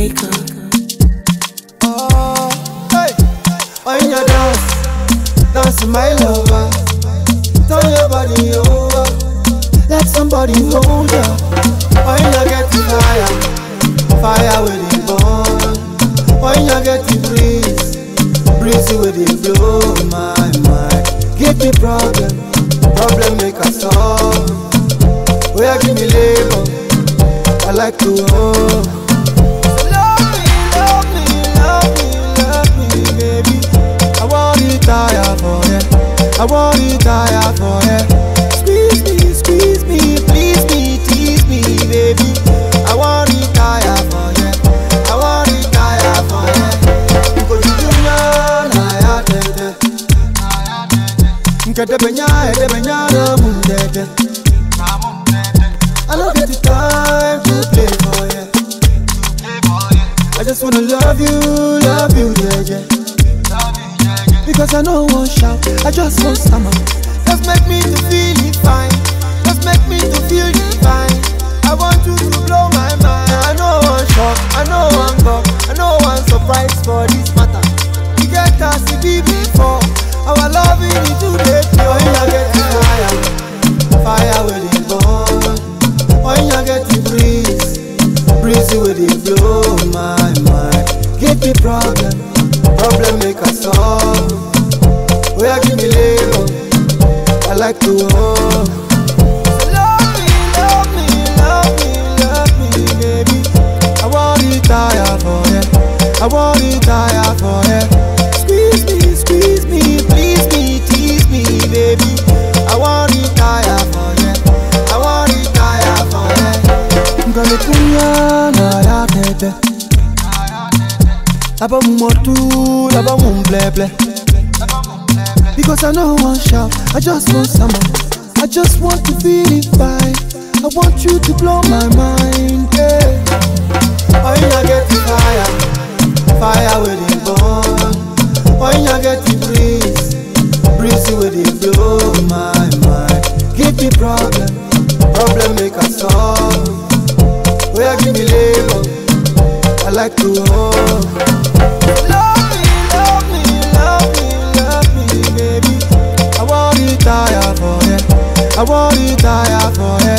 maker. Oh, hey, when you dance my lover. Turn your body over, let somebody hold ya. When you get the fire with the burn. When you get the breeze with the blow. My mind, give me problem make us solve. Where give me labor, I like to hold. Love me, baby. I want to retire for you. I want to retire for you. Squeeze me, please me, tease me, baby. I want to retire for you. I want to retire for you. Because you know I don't get the time to play for you. I just wanna love you, yeah. Because I know one shout, I just want stammer. Just make me to feel it fine. Just make me to feel it fine. I want you to blow my mind. I know one shock, I know one go, I know one surprise for this matter. You get us to be before. Our love is today. When you get the fire with the burn. When you get the breeze with the blow. My mind, give me problem make us solve. Where give me labor, I like to hold. Love me, baby. I want to retire for you. I want to retire for you. Squeeze me, please me, tease me, baby. I want to retire for you. I want to retire for you. Ngale kunya na ya tete. Laba mumotu, laba mumbleble. Because I know one shout, I just want summer. I just want to feel it fine. I want you to blow my mind, yeah. When you get the fire with the burn. When you get the breeze with the blow. My mind, give me problem make us solve. Where give me labor, I like to hold. Love me, baby. I want to retire for you. I want to retire for you.